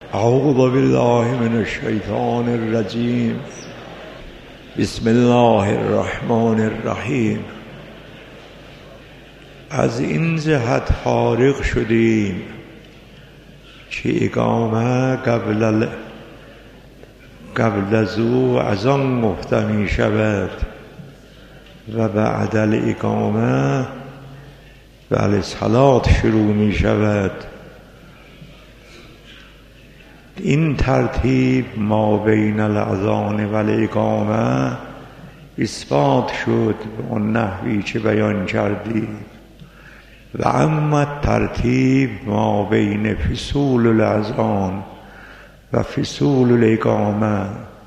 اعوذ بالله من الشیطان الرجیم. بسم الله الرحمن الرحیم. از این جهت فارغ شدیم که اقامه قبل از او از آن گفته می شود و بعد الاقامه بله صلات شروع می شود. این ترتیب ما بین الاذان و الاقامه اثبات شد به اون نحوی که بیان کردیم. و اما ترتیب ما بین فصول الاذان و فصول الاقامه،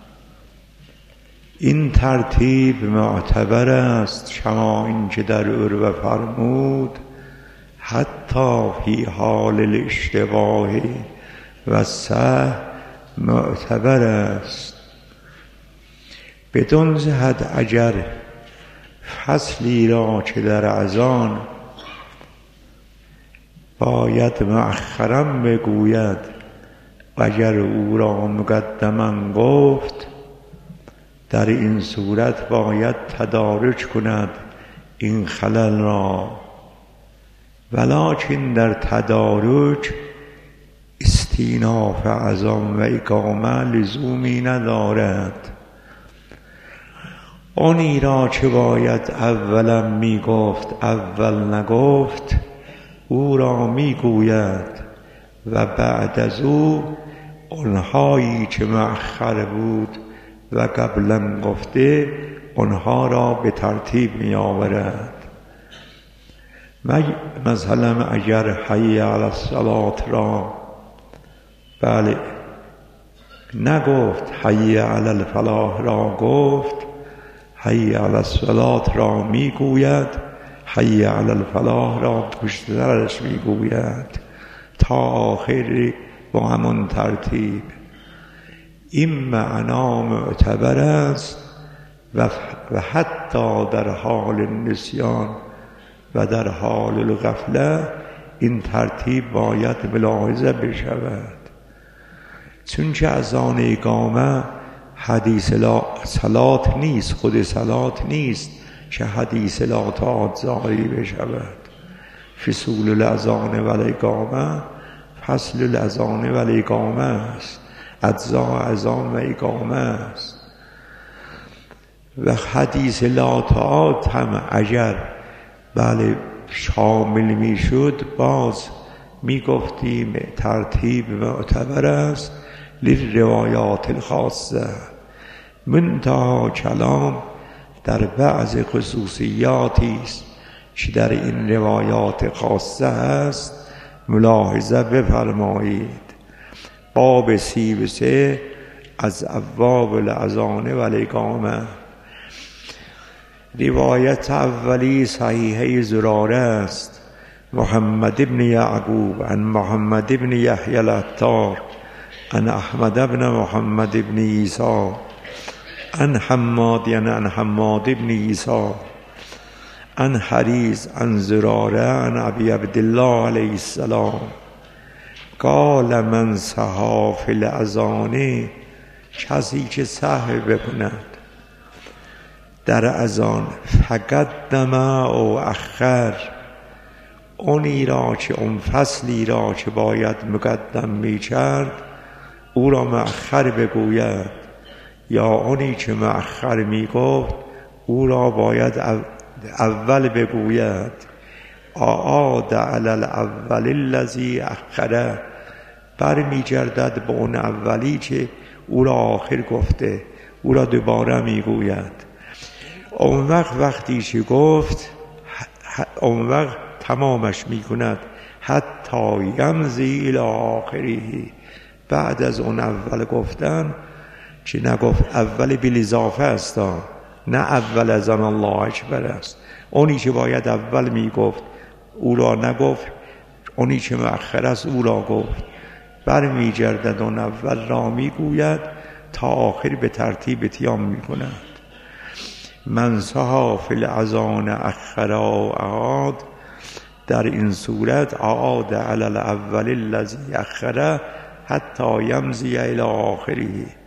این ترتیب معتبر است کما اینکه در عروه فرمود حتی فی حال الاشتباه و سهو معتبر است. بدون جهت اگر فصلی را که در اذان باید مؤخرا بگوید اگر او را مقدما گفت، در این صورت باید تدارک کند این خلل را، ولکن در تدارک استیناف اذان و اقامه لزومی ندارد. آنی را که باید اولا می گفت اول نگفت او را می گوید و بعد از او آنهایی که مؤخر بود و قبلا گفته آنها را به ترتیب می آورد. مثلا اگر حی علی الصلاة را بله نگفت، حی علی الفلاح را گفت، حی علی الصلاة را می گوید، حی علی الفلاح را پشت سرش می گوید تا آخری با همون ترتیب. این معنا معتبر است و حتی در حال نسیان و در حال الغفله این ترتیب باید ملاحظه بشود، چون که از آن اقامه حدیث صلات نیست، خود صلات نیست که حدیث لا تعاد ظاهری بشود. فصول الاذان و الاقامه فصل الاذان و الاقامه است، اجزاء اذان و اقامه است. و حدیث لا تعاد هم اگر بله شامل می شد باز می گفتیم ترتیب معتبر است للروایات الخاصه. منتها کلام در بعض خصوصیاتی است که در این روایات خاصه است ملاحظه بفرمایید. باب 33 از ابواب الاذان و الاقامه. روایت اولی صحیحه زراره است. محمد ابن یعقوب عن محمد ابن یحیی العطار عن احمد ابن محمد ابن عیسی عن حماد ابن عیسی عن حریز عن زراره عن ابی عبدالله علیه السلام قال من سهی فی الاذان، کسی که سهو بکند در اذان فقدم او اخر، اونی را که اون فصلی را که باید مقدم می کرد او را مؤخر بگوید، یا اونی که مؤخر می گفت او را باید اول بگوید. اعاد علی الاول الذی اخره، برمی گردد به اون اولی که او را آخر گفته او را دوباره می گوید. اون وقت وقتی که گفت اون وقت تمامش می کند حتی یمضی الی آخره، بعد از اون اول گفتن که نگفت اول بالاضافه است، نه اول از آن الله اکبر است. اونی که باید اول می گفت او را نگفت، اونی که مؤخر است او را گفت. برمی گردد اون اول را می گوید تا آخر به ترتیب اتیام می کند. من سهی فی الاذان اخر و اعاد، در این صورت اعاد علی الاول الذی اخره حتی یمضی الی آخره.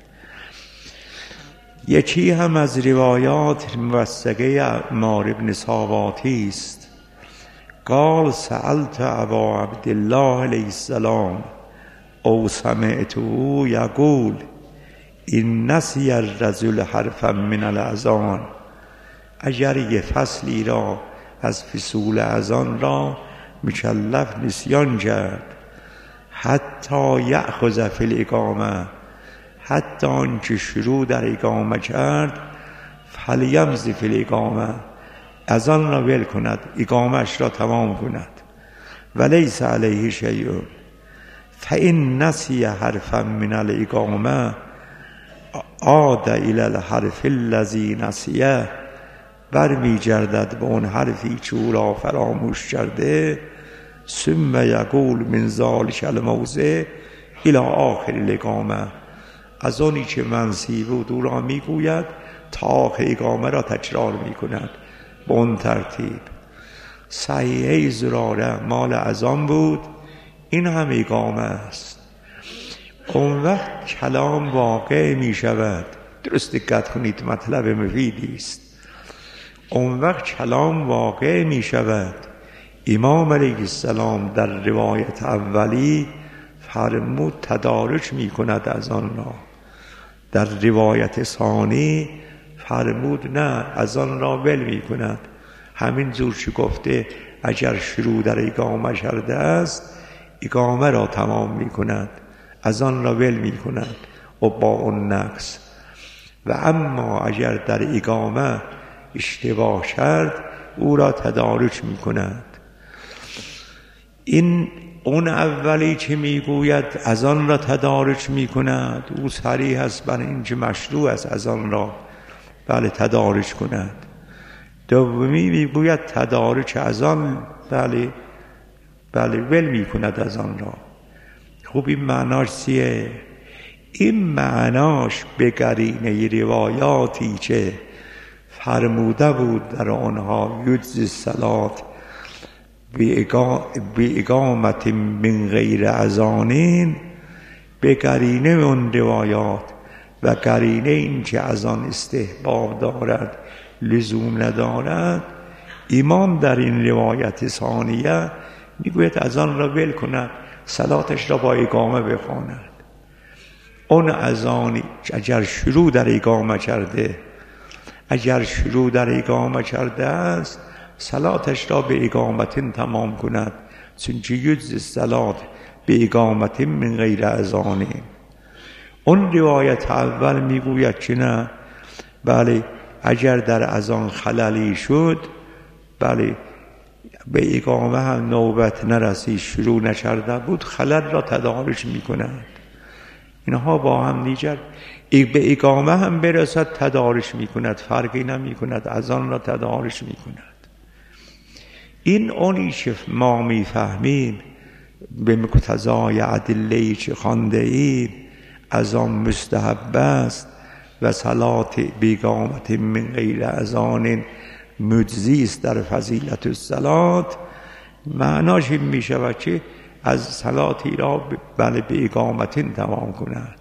یکی هم از روایات موثقه عمار بن ساواتی است. قال سألت ابا عبدالله علیه السلام او سمعته یقول این نسی الرجل حرفا من الاذان. اگر یه فصلی را از فصول اذان را مکلف نسیان کرد، حتی یأخذ فی الاقامه، حتی آنچه شروع در اقامه کرد، فلیمضی فی الاقامه، اذان را ول کند، اقامهش را تمام کند. ولیس علیه شیء فإن نسی حرفا من الاقامه عاد الی الحرف الذی نسیه. برمی گردد به اون حرفی که او را فراموش کرده. ثم یقول من ذلک الموضع الی آخر الاقامه. از آنی که منسی بود او را میگوید تا آخر اقامه را تکرار میکند به اون ترتیب. صحیحه زراره مال اذان بود، این هم اقامه است. اون وقت کلام واقع می شود. درست دقت کنید، مطلب مفیدی است. اون وقت کلام واقع می شود. امام علیه السلام در روایت اولی فرمود تدارک می کند از آن را. در روایت ثانی فرمود نه، از آن را ول می کند. همین جور که گفته اگر شروع در اقامه کرده است، اقامه را تمام می کند، از آن را ول می کند و با اون نقص. و اما اگر در اقامه اشتباه کرد، او را تدارک می کند. این اون اولی که می گوید از آن را تدارک می کند، او صریح است بر اینکه مشروع است از آن را بله تدارک کند. دومی می گوید تدارک از آن بله ول می کند از آن را. خوب این معناش چیه؟ این معناش به قرینه روایاتی که فرموده بود در آنها یجزی الصلات به اقامت من غیر اذان، به قرینه اون روایات و قرینه این که اذان استحباب دارد لزوم ندارد، امام در این روایت ثانیه میگوید اذان را ول کند، صلاتش را با اقامه بخواند. اون اذانی اگر شروع در اقامه کرده است، صلاتش را به اقامت تمام کند، چونکه یجزی الصلات به اقامت من غیر اذان. اون روایت اول میگوید که نه، بله اگر در اذان خللی شد، بله به اقامه هم نوبت نرسید، شروع نکرده بود، خلل را تدارک میکند. اینها با هم دیگر به اقامه هم برسد تدارک میکند، فرقی نمیکند، اذان را تدارک میکند. این اونی که ما میفهمیم به مقتضای ادله‌ای که خوانده ایم، اذان مستحب است و صلات به اقامت من غیر اذان مجزی است در فضیلت الصلات. معناش این می شود که از صلاتی را بله به اقامت تمام کند.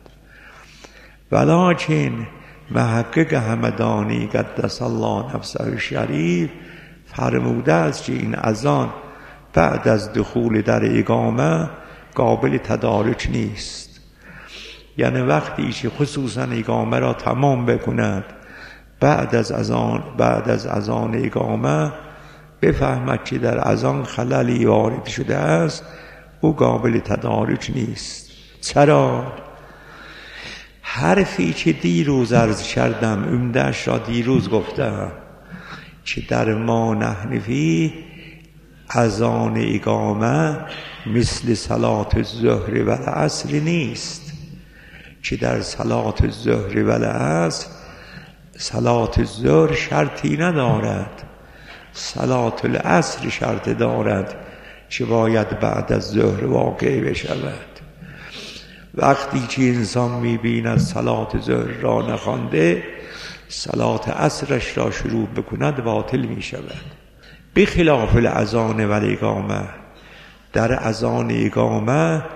ولکن محقق همدانی قدس الله نفسه الشریف فرموده است که این اذان بعد از دخول در اقامه قابل تدارک نیست. یعنی وقتی که خصوصا اقامه را تمام بکند، بعد از اذان اقامه بفهمد که در اذان خللی وارد شده است، او قابل تدارک نیست. چرا؟ حرفی که دیروز عرض کردم، عمده‌اش را دیروز گفتم که در ما نحن فیه اذان اقامه مثل صلات الظهر و العصر نیست، که در صلات الظهر و العصر صلات الظهر شرطی ندارد، صلات العصر شرط دارد که باید بعد از ظهر واقع بشود. وقتی که انسان می‌بیند صلات ظهر را نخوانده، صلات عصرش را شروع بکند باطل می‌شود. بخلاف الاذان و الاقامه، در اذان اقامه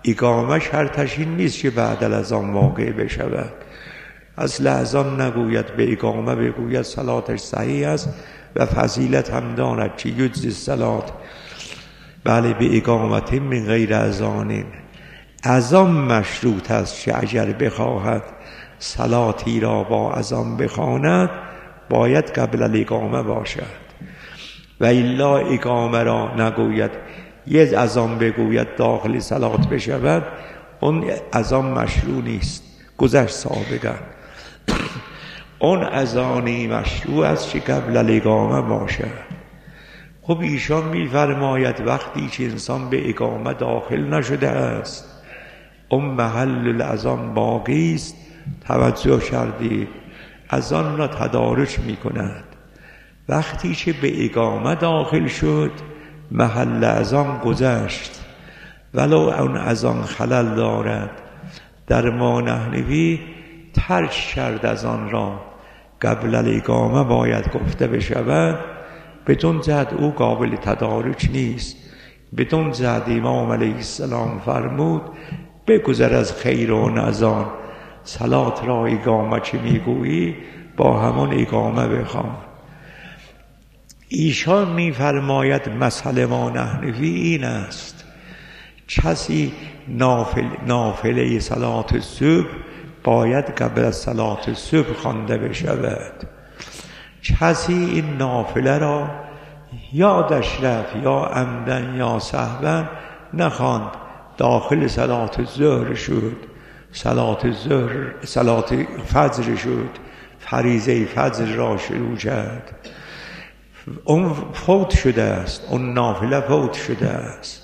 اقامه شرطش این نیست که بعد از آن واقع بشود. اصل از آن نگوید به اقامه بگوید صلاتش صحیح است و فضیلت هم دارد که یجزی الصلات بله به اقامت من غیر اذان. اذان مشروط است که اگر بخواهد صلاتی را با اذان بخواند باید قبل الاقامه باشد و الا اقامه را نگوید یک اذان بگوید داخل صلات بشود، اون اذان مشروع نیست. گذشت سابقا اون اذانی مشروع است که قبل الاقامه باشد. خب ایشان می‌فرماید وقتی که انسان به اقامه داخل نشده است اون محل الاذان باقی است، توجه کردید، اذان را تدارک می‌کند. وقتی که به اقامه داخل شد محل اذان گذشت، ولو اون اذان خلل دارد در ما نحنوی ترک کرد از آن را قبل الاقامه باید گفته بشود، بدون جهت او قابل تدارک نیست. بدون جهت امام علیه السلام فرمود بگذر از خیر و اذان، صلات را اقامه چه میگویی با همان اقامه بخوان. ایشان میفرماید مسئله ما نحنفی این است کسی نافله صلات صبح باید قبل از صلات صبح خوانده بشود. کسی این نافله را یادش رفت یا عمدن یا سهوا نخواند، داخل صلات ظهر شد، صلات فجر شد، فریضه فجر را شروع کرد، اون فوت شده است، اون نافله فوت شده است.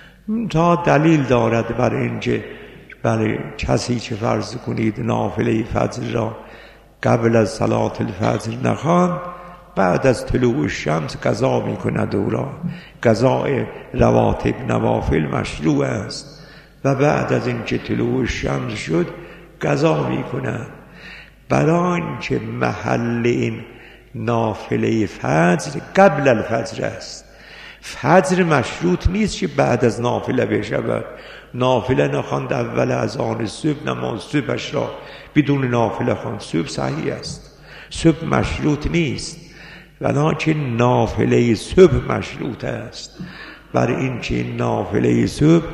تا دلیل دارد بر اینکه برای کسی که فرض کنید نافله فجر را قبل از صلات الفجر نخواند، بعد از طلوع الشمس قضا میکند. او را قضاء رواتب نوافل مشروع است و بعد از اینکه طلوع الشمس شد قضا میکند. برای اینکه محل این نافله فجر قبل الفجر است، فجر مشروط نیست که بعد از نافله بشود. نافله نخواند اول از آن صبح، نماز صبحش را بدون نافله خواند، صبح صحیح است، صبح مشروط نیست، ولکن نافله صبح مشروط است. برای این که نافله صبح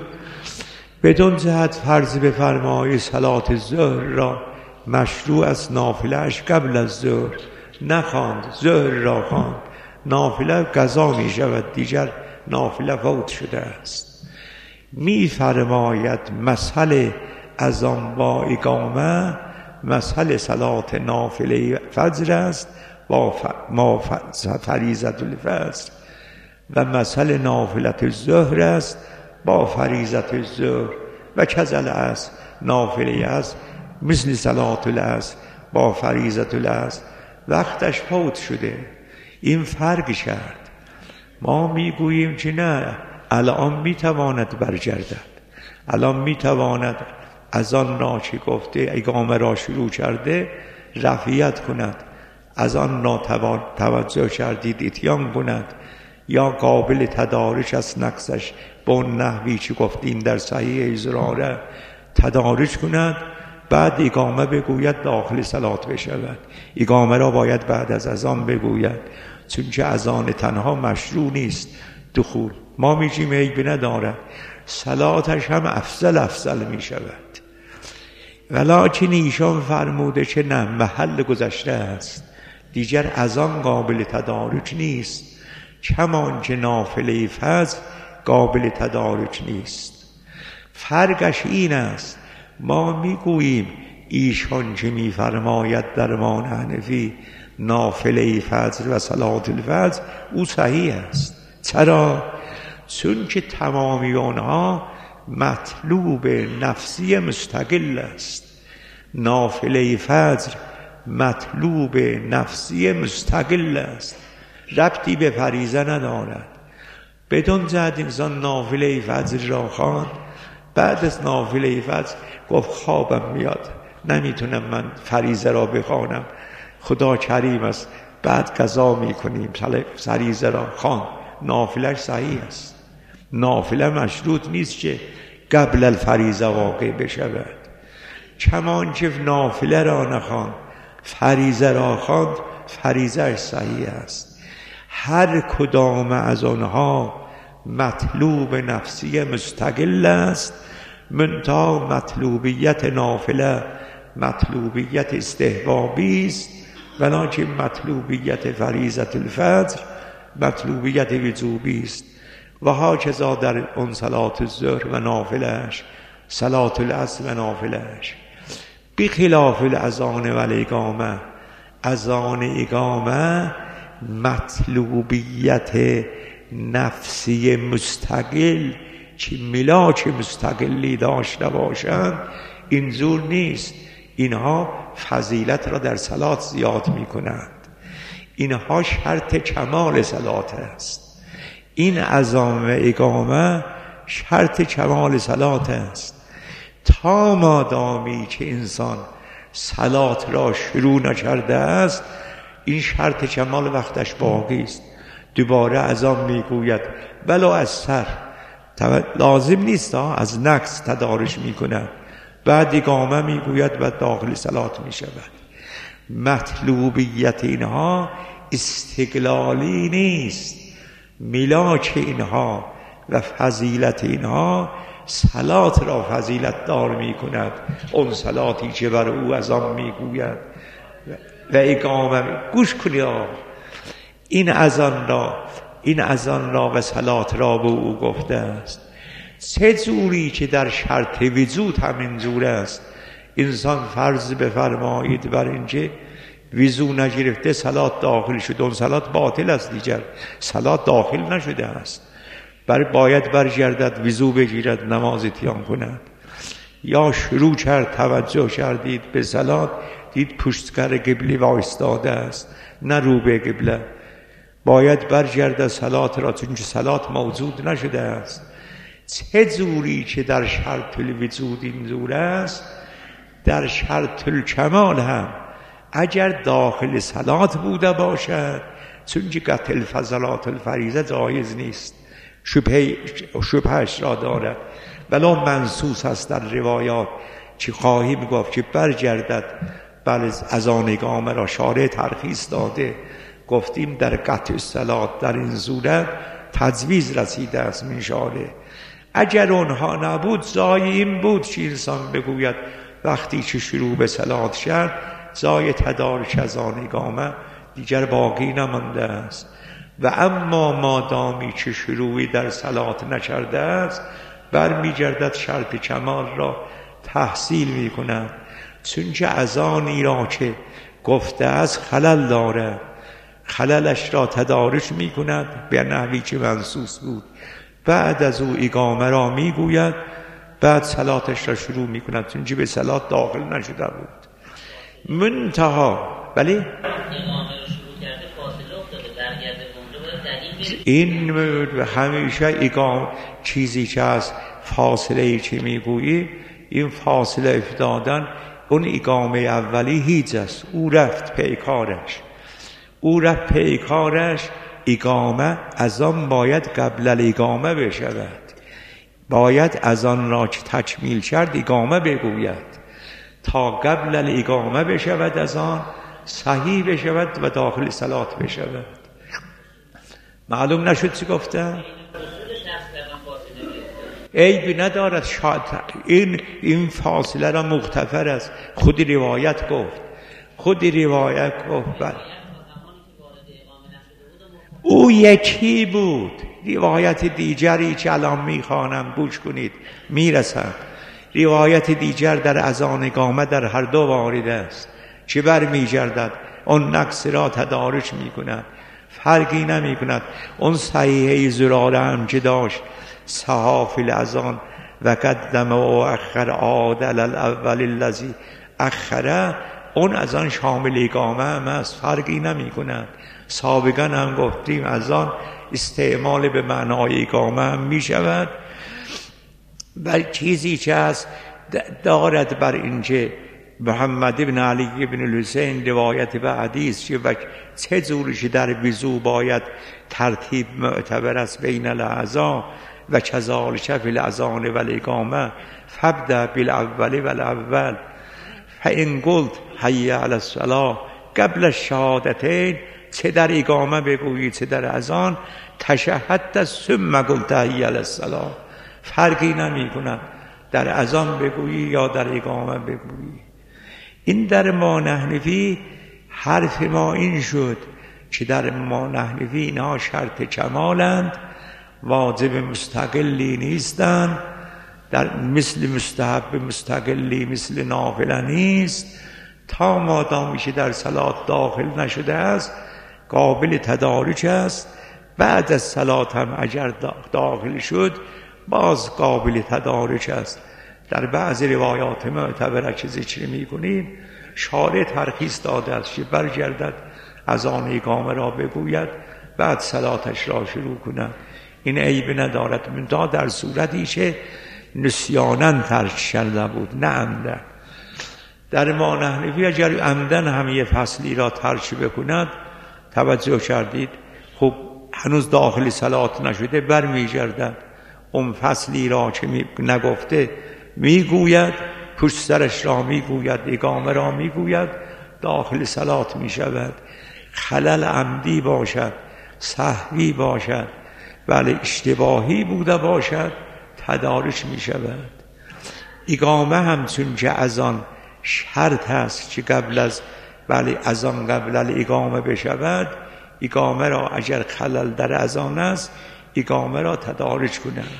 بدون جهت فرض بفرمایی صلات ظهر را مشروع است نافلهش قبل از ظهر نخواند، ظهر را خواند، نافله قضا می شود، دیگر نافله فوت شده است. می فرماید مسئله از آن با اقامه مسئله صلات نافله فجر است با فریضه الفجر و مسئله نافله الظهر است با فریضه الظهر و کذل است نافله است مثل صلات العصر با فریضه العصر وقتش فوت شده. این فرق کرد. ما میگوییم که نه، الان میتواند برگردد، الان میتواند از آن را که گفته اقامه را شروع کرده رفعیت کند، از آن را توجه کردید اتیان کند، یا قابل تدارک است نقصش به اون نحوی که گفتیم در صحیح زراره تدارک کند، بعد اقامه بگوید داخل صلات بشود. اقامه را باید بعد از اذان بگوید، چون که اذان تنها مشروع نیست دخول. ما میگیم عیب ندارد، صلاتش هم افضل می شود، ولکن ایشان فرموده که نه، محل گذشته است، دیگر اذان قابل تدارک نیست، کمان که نافله فجر قابل تدارک نیست. فرقش این است، ما میگوییم ایشان که میفرماید در ما حنفی نافله فجر و صلات الفجر او صحیح است. چرا؟ چون که تمامی آنها مطلوب نفسی مستقل است. نافله فجر مطلوب نفسی مستقل است، ربطی به فریضه ندارد. بدون جهت انسان نافله فجر را خواند، بعد از نافله فجر گفت خوابم میاد، نمیتونم من فریضه را بخوانم، خدا کریم است، بعد قضا میکنیم، فریضه را خواند، نافلهش صحیح است. نافله مشروط نیست که قبل الفریضه واقع بشود. چمانچه نافله را نخواند فریضه را خواند، فریضه صحیح است. هر کدام از آنها مطلوب نفسی مستقل است، منتها مطلوبیت نافله مطلوبیت استحبابی است، ولکن مطلوبیت فریضه الفجر مطلوبیت وجوبی است. و هاکذا در اون صلات الظهر و نافلهش، صلات العصر و نافلهش. بخلاف الاذان و الاقامه، اذان اقامه مطلوبیت نفسی مستقل چه ملاک مستقلی داشته باشند اینجور نیست. اینها فضیلت را در صلات زیاد می کنند، اینها شرط کمال صلات است. این اذان و اقامه شرط کمال صلات است. تا مادامی که انسان صلات را شروع نکرده است، این شرط کمال وقتش باقی است. دوباره اذان میگوید بلا از سر، لازم نیست از نقص تدارش میکند، بعد اقامه میگوید و داخل صلات میشود. مطلوبیت اینها استقلالی نیست، ملاک اینها و فضیلت اینها صلات را فضیلت دار می کند. اون صلاتی که بر او اذان می گوید و اقامه. گوش کنید، این اذان را و صلات را به او گفته است. سه جوری که در شرط وجود همین جور است. انسان فرض بفرمایید بر اینکه وضو نگرفته صلات داخل شد، اون صلات باطل است، دیگر صلات داخل نشده است، باید برگردد وضو بگیرد نماز اتیان کند. یا شروع کرد توجه کردید به صلات، دید پشتگر قبله وایستاده است نه رو به قبله، باید برگردد صلات را، چون صلات موجود نشده است. چه جوری که در شرط الوجود این جور است، در شرط الکمال هم اگر داخل صلات بوده باشد، چون که قطع الفضلات الفریضه جایز نیست، شبهش را دارد، ولی منصوص است در روایات که خواهیم گفت که برگردد. بله اذان اقامه را شارع ترخیص داده، گفتیم در قطع الصلات در این صورت تجویز رسیده است من شارع. اگر اونها نبود، زای این بود که انسان بگوید وقتی که شروع به صلات شد، زای تدارک اذان اقامه دیگر باقی نمانده است. و اما مادامی که شروعی در صلات نکرده است، برمیگردد شرط کمال را تحصیل می کند. چون که اذانی را که گفته است خلل داره، خللش را تدارک می کند به نحوی که منصوص بود. بعد از او اقامه را می گوید، بعد صلاتش را شروع می کند، چون که به صلات داخل نشده بود. منتها بله این همیشه اقامه چیزی که از فاصله چی میگویی، این فاصله افتادن، اون اقامه اولی هیچ است، او رفت پیکارش. اقامه اذان باید قبل الاقامه بشود، باید اذان را که تکمیل کرد اقامه بگوید تا قبل الاقامه بشود، اذان صحیح بشود و داخل صلات بشود. معلوم نشد چی گفتم؟ عیبی ندارد، این فاصله را مغتفر است. خود روایت گفت او یکی بود. روایت دیگری که الان میخوانم گوش کنید میرسم. روایت دیگر در اذان اقامه در هر دو وارد است که برمیگردد اون نقص را تدارک میکند، فرقی نمی کند. اون صحیحه زراره هم که داشت صحاف الاذان و قدم و اخر عادل الاول الذی اخره، اون اذان شامل اقامه هم است، فرقی نمی کند. سابقا هم گفتیم اذان استعمال به معنای اقامه هم می شود. بل چیزی که هست دارد بر اینکه محمد ابن علی ابن الحسین روایت به حدیث که چه جوری در وضو باید ترتیب معتبر است بین الاعضا، و کذالک فی الاذان و الاقامه فابدأ بالاول والاول فان قلت حی علی الصلاة قبل الشهادتین، چه در اقامه بگویی چه در اذان، تشهدت ثم قلت حی علی الصلاة، فرقی نمی کند در اذان بگویی یا در اقامه بگویی. این در ما نحنفی حرف ما این شد که در ما نحنفی اینها شرط کمالند، واجب مستقلی نیستند، در مثل مستحب مستقلی مثل نافله نیست، تا مادامی که در صلات داخل نشده است قابل تدارک است، بعد از صلات هم اگر داخل شد باز قابل تدارک است. در بعض روایات معتبره که ذکر می‌کنیم شارع ترخیص داده است که برگردد اذان اقامه را بگوید بعد صلاتش را شروع کند، این عیب ندارد، منتها در صورتی که نسیاناً ترک کرده بود نه عمدن. در ما نحنفی اگر عمدن هم یه فصلی را ترک بکند، توجه کردید، خب هنوز داخل صلات نشده برمیگردد اون فصلی را که نگفته میگوید، پشت سرش را میگوید، اقامه را میگوید، داخل صلات میشود. خلل عمدی باشد، سهوی باشد، ولی اشتباهی بوده باشد، تدارک میشود. اقامه هم چون که اذان شرط است که قبل از اذان قبل الاقامه بشود، اقامه را اگر خلل در اذان است اقامه را تدارک کند.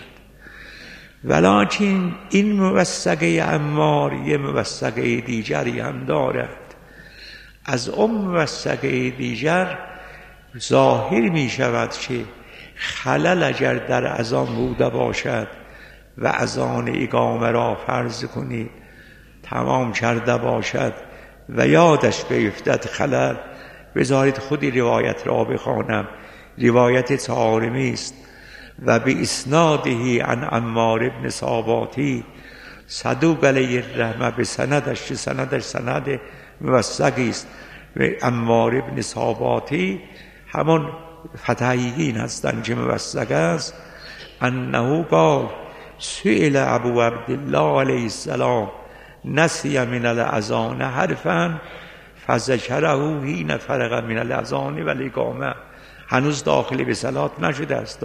ولکن این موثقه عمار یه موثقه دیگری هم دارد. از اون موثقه دیگر ظاهر می شود که خلل اگر در اذان بوده باشد و اذان اقامه را فرض کنید تمام کرده باشد و یادش بیفتد خلل، بذارید خودی روایت را بخوانم، روایت طارمی است و به اسناده عن عمار بن صاباتی صدوق علیه الرحمه، به سندش که سندش سند موثقی است، به عمار بن صاباتی همون فتحیین هستند که موثق است، انه قال سئل ابو عبدالله علیه السلام نسی من الاذان حرفا فذکره حین فرغ من الاذان و الاقامه، هنوز داخل به صلات نشده است،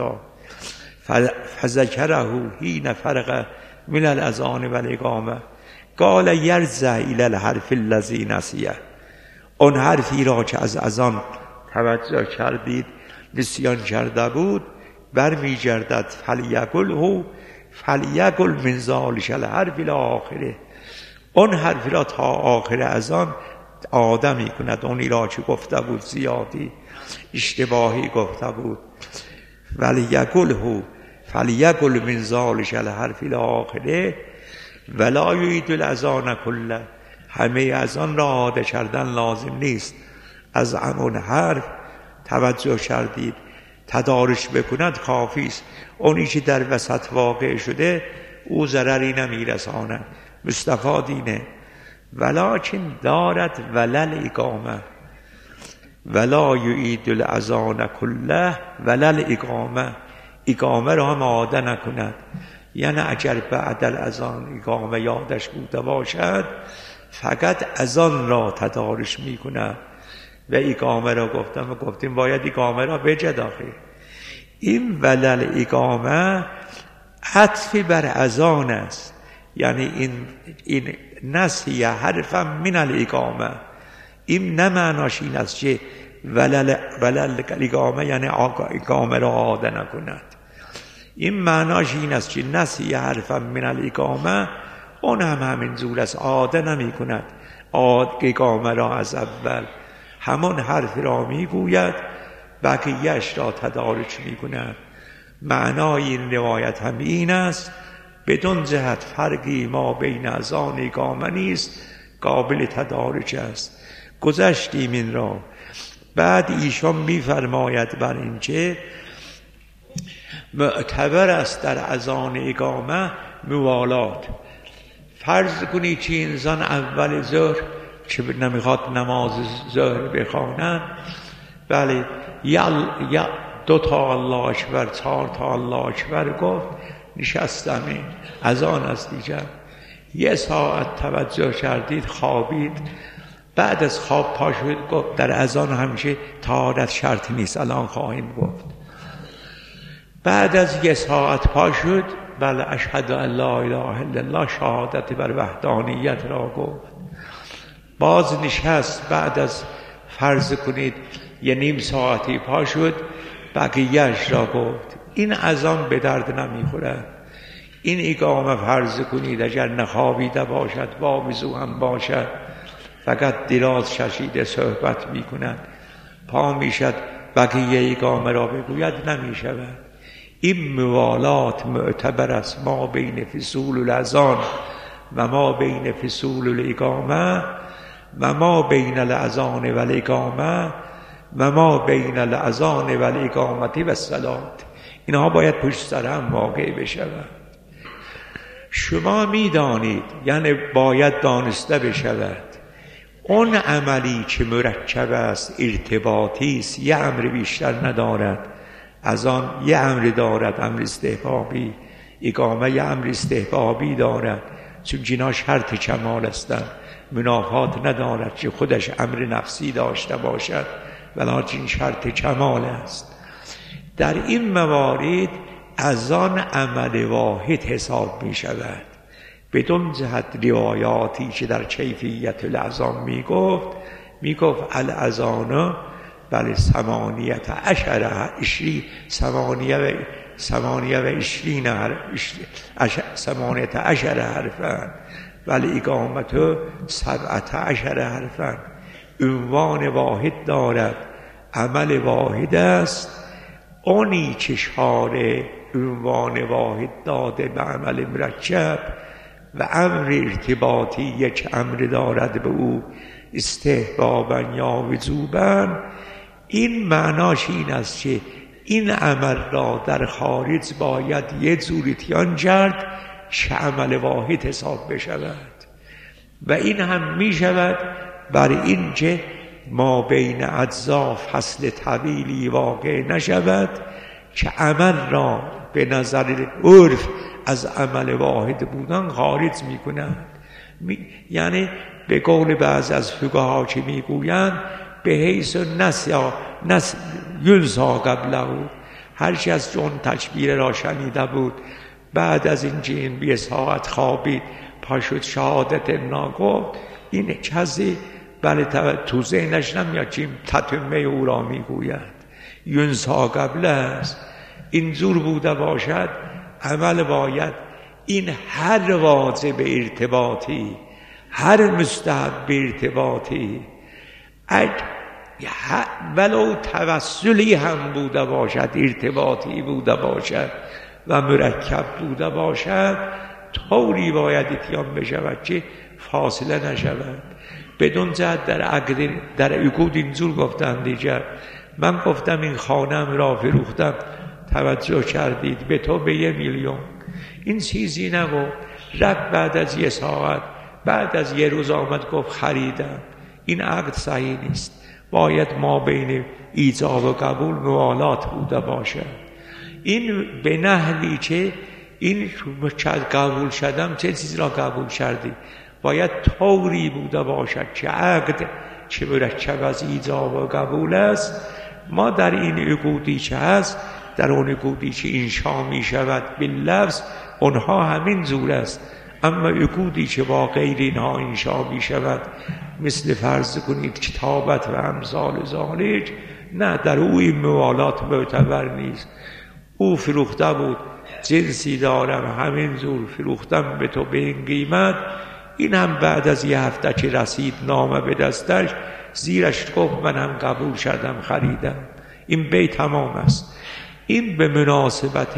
فذکره حین فرغ من الاذان و الاقامه قال یرجع الی الحرف الذی نسیه، اون حرفی را که از اذان توجه کردید نسیان کرده بود برمی گردد، فلیقل من ذلک الحرف الی آخره، اون حرفی را تا آخر اذان آدمی کند، اونی را که گفته بود زیادی اشتباهی گفته بود، فلیقل من ذلک الحرف الی آخره ولا یعید الاذان کله، همه اذان را عاده کردن لازم نیست، از همون حرف توجه کردید تدارک بکند کافی است، اونی که در وسط واقع شده او ضرری نمیرساند، مستفادینه. ولکن دارد ولل اقامه ولا یعید الاذان کله ولل اقامه، اقامه را هم عاده نکند، یعنی اگر بعد الاذان اقامه یادش بوده باشد فقط اذان را تدارک میکند و اقامه را گفتیم باید اقامه را بجد آخه. این ولل اقامه عطف بر اذان است، یعنی این نسی حرفا من الاقامه، این نه معناش این است که ولل اقامه یعنی اقامه را عاده نکند، این معناش این است که نسی حرفا من الاقامه اون هم همین جور است، عاده نمی کند اقامه را از اول، همون حرف را می گوید بقیهش را تدارک می کند. معنای این روایت هم این است، بدون جهت فرقی ما بین اذان اقامه نیست، قابل تدارک است. گذشتیم این را. بعد ایشان می فرماید بر این که معتبر است در اذان اقامه موالات. فرض کنی که انسان اول ظهر که نمیخواد نماز ظهر بخواند، بله 2 تا الله اکبر 4 تا الله اکبر گفت، نشستم. این اذان است دیگر. 1 ساعت توجه کردید، خوابید. بعد از خواب پا شد گفت در اذان همیشه طهارت شرط نیست، الان خواهیم گفت. بعد از 1 ساعت پا شد، بله اشهد ان لا اله الا الله، شهادت بر وحدانیت را گفت. باز نشست، بعد از فرض کنید 1 ساعتی پا شد، بقیهش را گفت. این اذان به درد نمیخورد. این اقامه فرض کنید اگر نخوابیده باشد، واوضو هم باشد، فقط دراز کشیده صحبت میکند، پا میشد بقیه اقامه را بگوید، نمیشود. این موالات معتبر است ما بین فصول الاذان و ما بین فصول الاقامه و ما بین الاذان و الاقامه و ما بین الاذان و الاقامه و الصلاه. اینها باید پشت سر هم واقع بشود. شما میدانید، یعنی باید دانسته بشود، اون عملی که مرکب است، ارتباطی است، یه امر بیشتر ندارد. از آن یه امر دارد، امر استحبابی. اقامه یه امر استحبابی دارد، چون جنا شرط کمال هستند. منافات ندارد که خودش امر نفسی داشته باشد، ولکن شرط کمال است. در این موارد از آن عمل واحد حساب می شود. بدون جهت روایاتی که در کیفیت الاذان می گفت الاذان بله 18 حرفا ولی اقامت 17 حرفا. عنوان واحد دارد، عمل واحد است. اونی که شارع عنوان واحد داده به عمل مرکب و امر ارتباطی یک امر دارد به او استحبابا یا وجوبا، این معناش این است که این عمل را در خارج باید یه جوری تیان کرد که عمل واحد حساب بشود. و این هم می شود بر این که ما بین اجزا فصل طویلی واقع نشود که عمل را به نظر عرف از عمل واحد بودن خارج می کند. یعنی به قول بعض از فقها که می گویند به حیث نس ینسا قبله، هرچی از چون تکبیر را شنیده بود، بعد از این که این 1 ساعت خوابید پا شد شهادت ناگفت، این کسی بله تو ذهنش نمیاد که تتمه او را میگوید. ینسا قبله است. اینجور بوده باشد عمل باید این هر واجب ارتباطی، هر مستحب ارتباطی، ولو توسلی هم بوده باشد، ارتباطی بوده باشد و مرکب بوده باشد، طوری باید اتیان بشود که فاصله نشود. بدون جهت در عقود اینجور گفتن دیگر. من گفتم این خانم را فروختم، توجه کردید، به تو به 1 میلیون. این چیزی نگفت. رفت بعد از 1 ساعت، بعد از 1 روز آمد گفت خریدم. این عقد صحیح نیست. باید ما بین ایجاب و قبول موالات بوده باشد. این به نحوی که این قبول شدم، چه چیزی را قبول کردی؟ باید طوری بوده باشد که عقد که مرکب از ایجاب و قبول است، ما در این عقودی که هست، در اون عقودی که انشا می شود باللفظ، اونها همین جور است. اما عقودی که با غیر اینها انشا می شود، مثل فرض کنید کتابت و امثال ذالک، نه، در او این موالات معتبر نیست. او فروخته بود، جنسی دارم، همین جور فروختم به تو به این قیمت. این هم بعد از 1 هفته که رسید نامه به دستش، زیرش گفت من هم قبول کردم، خریدم. این بی تمام است. این به مناسبت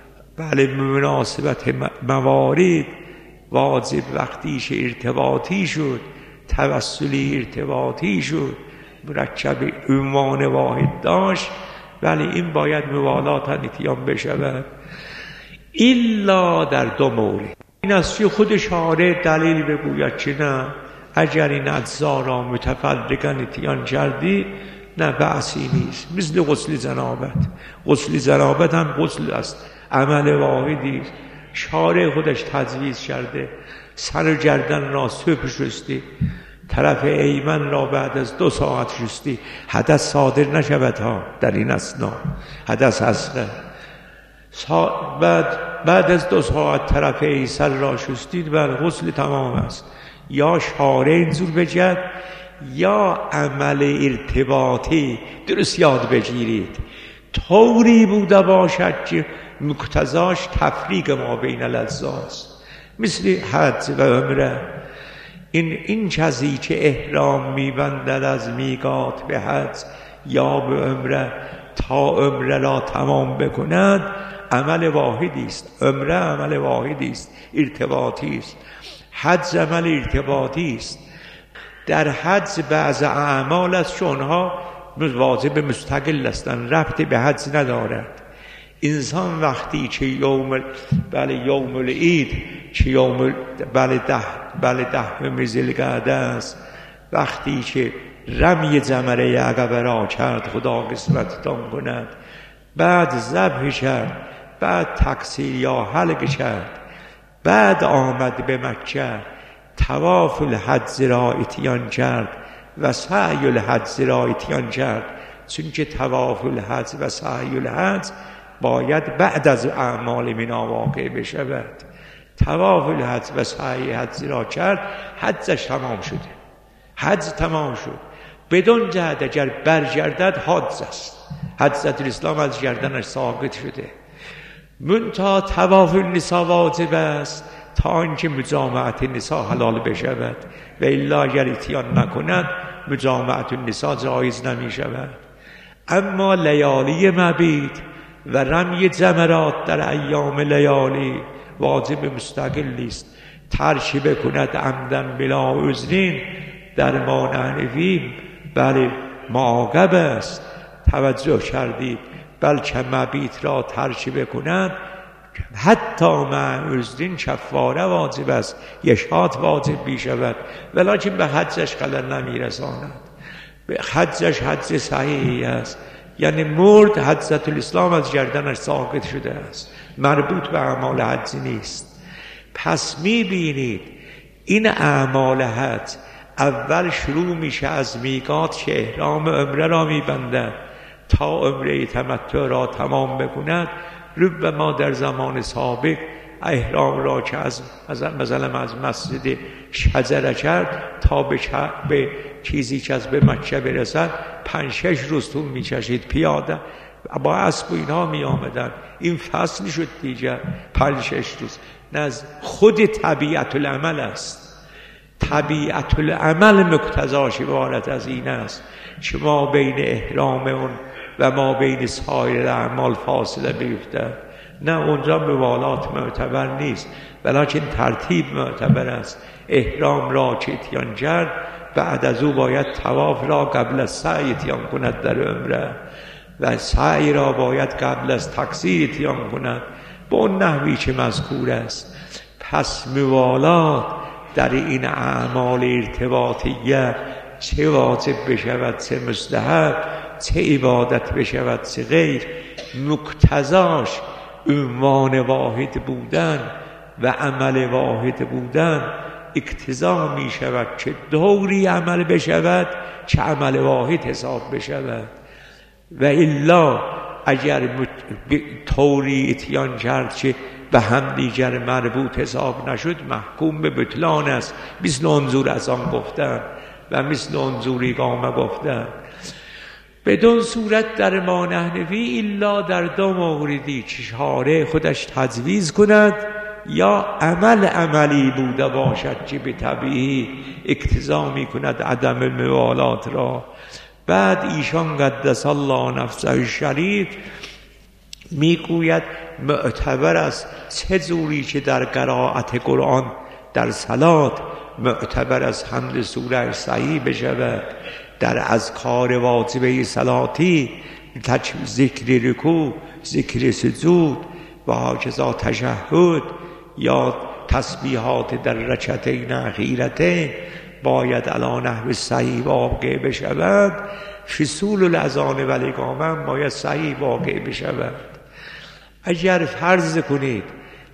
موارد واجب وقتیش ارتباطی شد، توسلی ارتباطی شد، مرکب عنوان واحد داشت، ولی این باید موالات اتیان بشود. الا در 2 مورد. این است که خود شارع دلیل بگوید که نه، اگر این اجزا را متفرقاً اتیان کردی نه بحثی نیست. مثل غسل جنابت، غسل جنابت هم غسل است، عمل واحدی است. شارع خودش تجویز کرده سر و گردن را صبح شستی، طرف ایمن را بعد از 2 ساعت شستی، حدث صادر نشود ها در این اثنا، حدث اصغر. بعد از 2 ساعت طرف ایسر را شستید و غسل تمام است. یا شارع اینجور بجد یا عمل ارتباطی درست یاد بگیرید، طوری بوده باشد که مقتضاش تفریق ما بین الاجزاست، مثل حج و عمره. این کسی که احرام میبندد از میقات به حج یا به عمره تا عمره را تمام بکند، عمل واحدی است. عمره عمل واحدی است، ارتباطی است. حج عمل ارتباطی است. در حج بعض اعمال از شونها واجب مستقل هستند، ربط به حج ندارد. انسان وقتی که یوم العید که ده ذوالقعده است، وقتی که رمی جمره عقبه را کرد، خدا قسمتتان کند، بعد ذبح کرد، بعد تقصیر یا حلق کرد، بعد آمد به مکه، طواف الحج را اتیان کرد و سعی الحج را اتیان کرد، چون که طواف الحج و سعی الحج باید بعد از اعمال منا واقع بشود. طواف الحج و سعی حج را کرد، حجش تمام شده، حج تمام شد. بدون جهد اگر برگردد حج است، حجت الاسلام از گردنش ساقط شده. منتها طواف النساء واجب است تا اینکه مجامعت النساء حلال بشود، و الا اگر اتیان نکند مجامعت النساء جایز نمی شود. اما لیالی مبیت و رمی جمرات در ایام لیالی واجب مستقل نیست. ترک بکند عمدن بلا عذرین در ما حنفی بله معاقب است. توجه کردید؟ بلکه مبیت را ترک بکند حتی مع عذرین کفاره واجب است، یشهاد واجب می شود، ولیکن به حجش خلل نمی رساند. به حجش حج صحیحی است، یعنی مرد حجت الاسلام از گردنش ساقط شده است، مربوط به اعمال حج نیست. پس می بینید این اعمال حج اول شروع میشه از میقات که احرام عمره را میبندد تا عمره تمتع را تمام بکند. ربما در زمان سابق احرام را که مثلا از مسجد شجره کرد تا به چیزی که از به مکه برسد 5-6 روز طول می‌کشید، پیاده با اسب و اینها می آمدن. این فصل شد دیگر 5-6 روز. نه، خود طبیعت العمل است. طبیعت العمل مقتضاش عبارت از این است که ما بین احرام اون و ما بین سایر اعمال فاصله بیفتد. نه، اونجا موالات معتبر نیست، ولیکن ترتیب معتبر است. احرام را که اتیان کرد، بعد از او باید طواف را قبل از سعی اتیان کند در عمره و سعی را باید قبل از تقصیر اتیان کند به اون نحوی که مذکور است. پس موالات در این اعمال ارتباطیه چه واجب بشود چه مستحب، چه عبادت بشود چه غیر، مقتضاش عنوان واحد بودن و عمل واحد بودن اقتضا می شود که دوری عمل بشود که عمل واحد حساب بشود. و الا اگر طوری اتیان کرد که به هم دیگر مربوط حساب نشد، محکوم به بطلان است. مثل انظور از آن گفتن و مثل انظور اقامه گفتن. بدون صورت در ما نحنفی الا در 2 موردی که شارع خودش تجویز کند یا عملی بوده باشد که به طبیعی اقتضا می کند عدم الموالات را. بعد ایشان قدس الله نفسه الشریف میگوید معتبر است چه جوری که در قرائت قرآن در صلات معتبر از حمد سوره صحیح بشود، در اذکار واجبه صلاتی ذکر رکوع، ذکر سجود و هاکذا تشهد یا تسبیحات در رکعتین اخیرتین باید علی نحو صحیح واقع بشود. فصول الاذان و الاقامه باید صحیح واقع بشود. اگر فرض کنید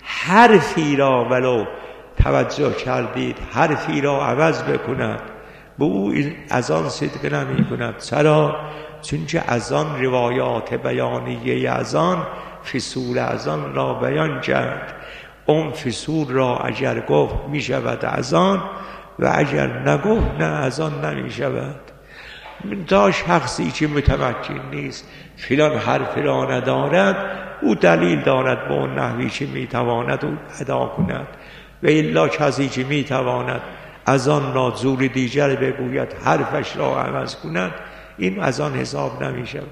حرفی را ولو توجه کردید حرفی را عوض بکند، به او اذان صدق نمی کند. چرا؟ چون که اذان روایات بیانیه اذان فصول اذان را بیان کرد. اون فصول را اگر گفت می شود اذان و اگر نگفت نه اذان نمی شود. تا شخصی که متمکن نیست فلان حرف را ندارد، او دلیل دارد به اون نحوی که می تواند او ادا کند، و الا کسی که می تواند اذان را زور دیگر بگوید حرفش را عوض کند، این اذان حساب نمی شود.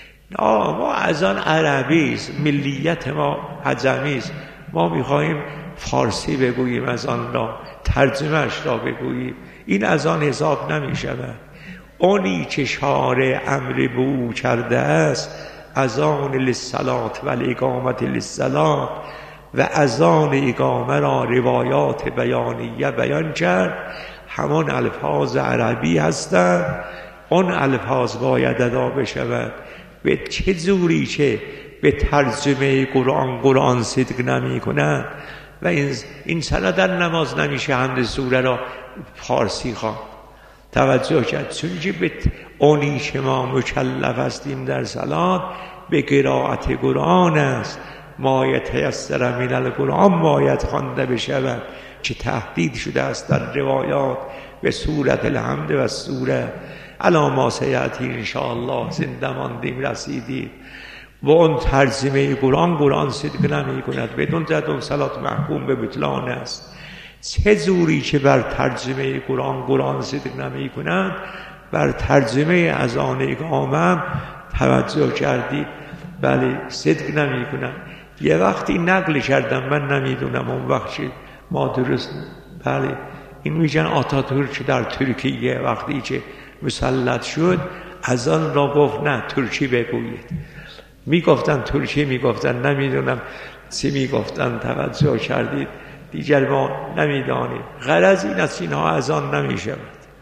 ما اذان عربی است، ملیت ما عجمی است، ما میخواهیم فارسی بگوییم اذان را، ترجمهش را بگوییم، این اذان حساب نمی شود. اونی که شارع امر بو کرده است اذان للصلاة و الاقامت للصلاة و اذان اقامه را روایات بیانیه بیان کرد، همان الفاظ عربی هستند. اون الفاظ باید ادا بشود. به چه زوری که به ترجمه قرآن صدق نمی کند و این سنه در نماز نمیشه حمد سوره را فارسی خواند. توجه کرد، چون که به اونی که ما مکلف هستیم در صلات به قرائت قرآن است. ما یتیسر من القرآن باید خوانده بشود که تهدید شده است در روایات به سورت الحمد و سوره علی ما سیأتی انشاءالله، زنده ماندیم رسیدیم. و اون ترجمه قرآن صدق نمی کند، بدون زد صلات محکوم به بطلان است. چه زوری که بر ترجمه قرآن صدق نمی کند، بر ترجمه اذان اقامه توجه کردید؟ بله صدق نمی کند. یه وقتی نقل کردم، من نمیدونم اون وقت ما درست، بله این میگن آتاتورک در ترکیه وقتی که مسلط شد اذان را گفت نه ترکی بگویید. میگفتن ترکی، میگفتن نمیدونم چی میگفتن، توجه کردید؟ دیگر ما نمیدانیم. غرض این است اینها اذان نمیشود.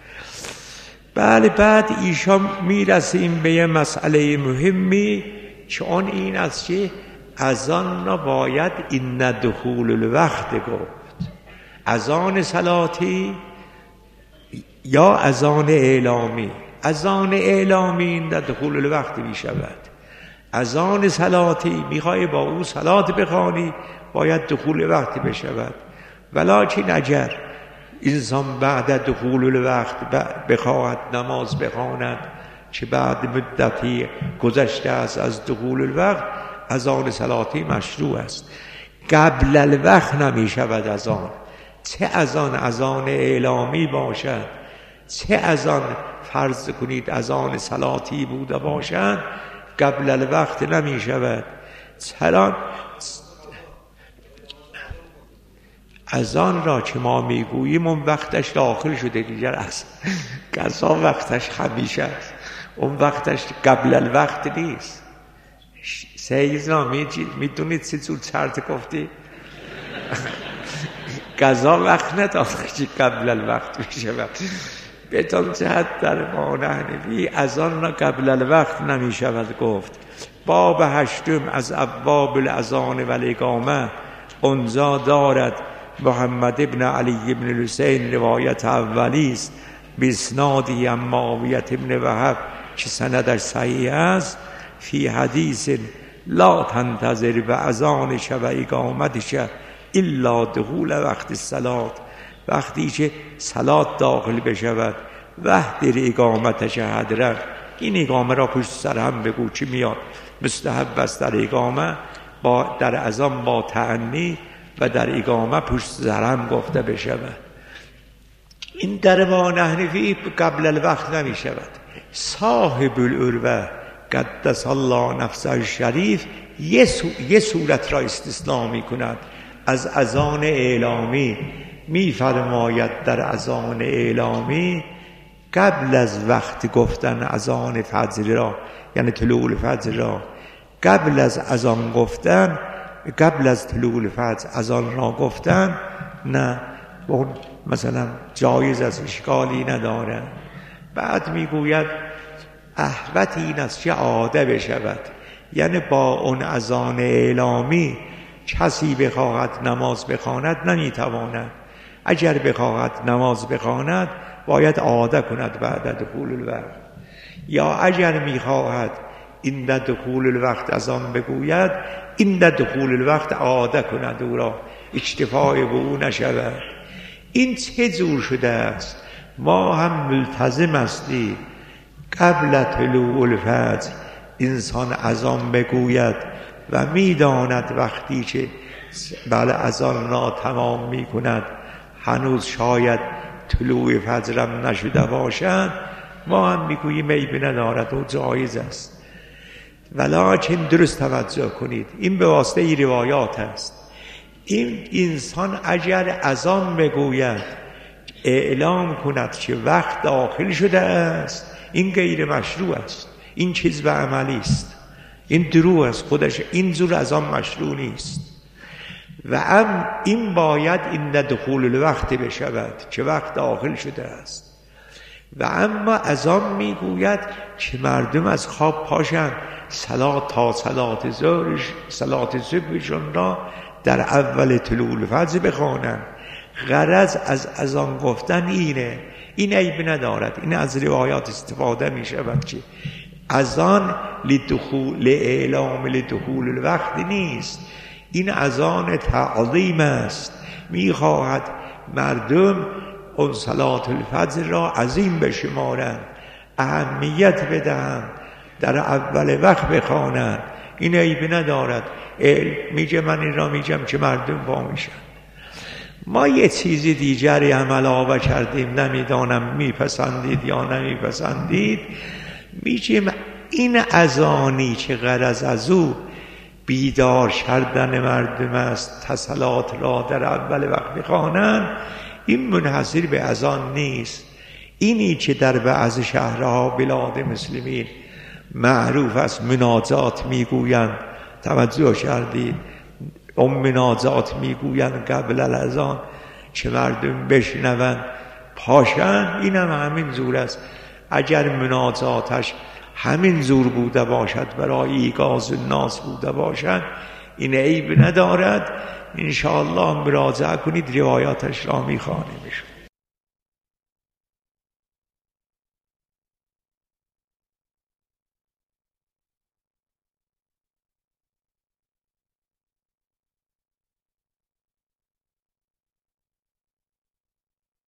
بله بعد ایشان میرسیم به یه مسئله مهمی که اون این است که اذان را باید این دخول الوقت گفت، اذان صلاتی یا اذان اعلامی. اذان اعلامی این دخول الوقت می شود. اذان صلاتی میخوای با او صلات بخوانی باید دخول وقت بشود. ولکن اگر انسان بعد دخول الوقت بخواهد نماز بخواند که بعد مدتی گذشته است از دخول الوقت، اذان صلاتی مشروع است. قبل الوقت نمی شود اذان. چه اذان اعلامی باشد، چه اذان فرض کنید اذان صلاتی بوده باشد، قبل الوقت نمی شود. چرا؟ اذان را که ما میگوییم اون وقتش داخل شده دیگر است. قضا وقتش همیشه است، اون وقتش قبل الوقت نیست. سیدنا میدونید چه جور چرت گفتی؟ قضا وقت نداره که قبل الوقت میشه. بدان جهت در ما نحنفی اذان را قبل الوقت نمی شود گفت. باب 8 از ابواب الاذان و الاقامه اونجا دارد محمد ابن علی ابن الحسین روایت اولی است بسنادی عن معاویه ابن وهب که سندش صحیح است. فی حدیث لا تنتظر و اذانش و اقامتش الا دخول وقت الصلاة، وقتی که صلات داخل بشود. وحدر اقامتش حدره، این اقامه را پشت سر هم بگو چی میاد. مستحب است در اقامه در اذان با تعنی و در اقامه پشت سر هم گفته بشود. این در ما نحنفی قبل الوقت نمی شود. صاحب العروه قدس الله نفسه الشریف یه صورت را استثناء می کند از اذان اعلامی. می فرماید در اذان اعلامی قبل از وقت گفتن اذان فجر را، یعنی طلوع الفجر را، قبل از اذان گفتن، قبل از طلوع الفجر اذان را گفتن نه، اون مثلا جایز از اشکالی نداره. بعد میگوید احوط این است که عاده بشود. یعنی با اون اذان اعلامی کسی بخواهد نماز بخواند نمیتواند. اگر بخواهد نماز بخواند باید عاده کند بعد دخول الوقت، یا اگر میخواهد این دخول الوقت اذان بگوید این دخول الوقت عاده کند، او را اکتفای به او نشود. این چه جور شده است؟ ما هم ملتزم هستیم قبل طلوع الفجر انسان اذان بگوید و میداند وقتی که بله اذان را تمام می کند هنوز شاید طلوع فجرم نشده باشد، ما هم میگوییم عیبی ندارد و جایز است. ولکن درست توجه کنید، این به واسطه روایات است. این انسان اگر اذان بگوید اعلام کند که وقت داخل شده است، این غیر مشروع است، این چیز به عملی است، این دروغ است خودش، این زور اذان مشروع نیست. و این باید این دخول الوقت بشود که وقت داخل شده است. و اما اذان میگوید که مردم از خواب پاشند تا صلات صبحشون را در اول طلوع الفجر بخوانند. غرض از اذان گفتن اینه، این عیب ندارد. این از روایات استفاده می شود که اذان اعلام لدخول الوقت نیست، این اذان تعظیم است. می خواهد مردم اون صلات الفجر را عظیم بشمارند، اهمیت بدهند، در اول وقت بخوانند. این عیب ندارد. میگه من این را میگم که مردم با میشن. ما یه چیز دیگری هم علاوه کردیم، نمیدانم میپسندید یا نمیپسندید. میگیم این اذانی که غرض از او بیدار کردن مردم است صلات را در اول وقت بخوانند، این منحصر به اذان نیست. اینی که در بعض شهرها بلاد مسلمین معروف است مناجات میگویند، توجه کردید؟ اون مناجات میگویند قبل الاذان که مردم بشنوند پاشن، این هم همین زور است. اگر مناجاتش همین زور بوده باشد برای ایقاظ الناس بوده باشد این عیب ندارد. انشاءالله مراجعه کنید، روایاتش را میخوانیم.